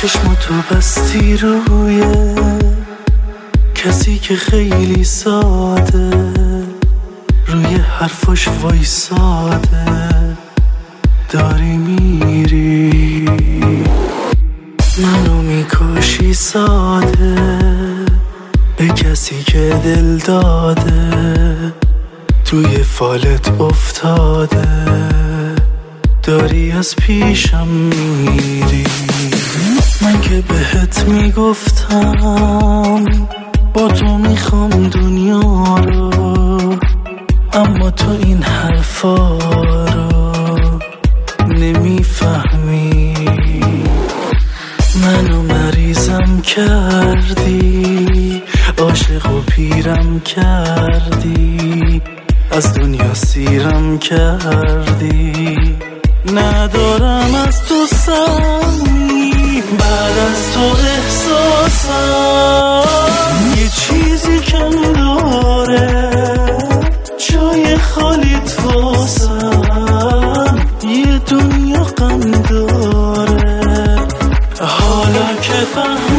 چشماتو بستی روی کسی که خیلی ساده روی حرفاش وایساده داری میری منو میکشی ساده به کسی که دل داده توی فالت افتاده داری از پیشم میری من که بهت میگفتم با تو میخوام دنیا رو اما تو این حرفا رو نمیفهمی منو مریضم کردی عاشق و پیرم کردی از دنیا سیرم کردی ندارم از تو سمی بعد از تو احساسم یه چیزی کم داره جای خالیت واسم یه دنیا غم داره حالا که